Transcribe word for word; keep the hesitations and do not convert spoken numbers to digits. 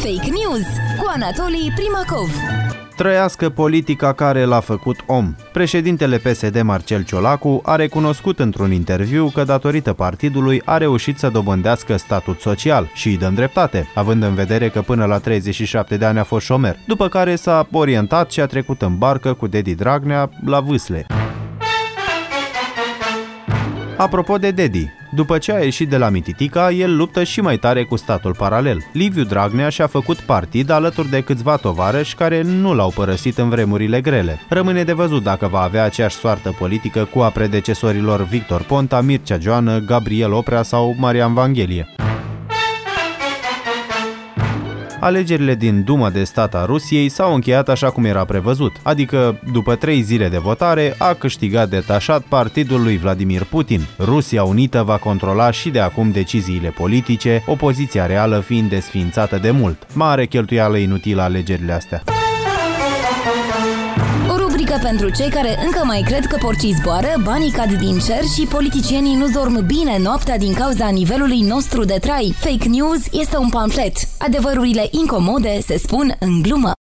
Fake News cu Anatolii Primacov. Trăiască politica care l-a făcut om. Președintele P S D Marcel Ciolacu a recunoscut într-un interviu că datorită partidului a reușit să dobândească statut social și îi dăm dreptate, având în vedere că până la treizeci și șapte de ani a fost șomer, după care s-a orientat și a trecut în barcă cu Dedi Dragnea la Vâsle. Apropo de Dedi, după ce a ieșit de la Mititica, el luptă și mai tare cu statul paralel. Liviu Dragnea și-a făcut partid alături de câțiva tovarăși care nu l-au părăsit în vremurile grele. Rămâne de văzut dacă va avea aceeași soartă politică cu a predecesorilor Victor Ponta, Mircea Joană, Gabriel Oprea sau Marian Vanghelie. Alegerile din Duma de Stat a Rusiei s-au încheiat așa cum era prevăzut, adică după trei zile de votare a câștigat detașat partidul lui Vladimir Putin. Rusia Unită va controla și de acum deciziile politice, opoziția reală fiind desființată de mult. Mare cheltuială inutilă alegerile astea. O rubrică pentru cei care încă mai cred că porcii zboară, banii cad din cer și politicienii nu dorm bine noaptea din cauza nivelului nostru de trai. Fake News este un pamflet. Adevărurile incomode se spun în glumă.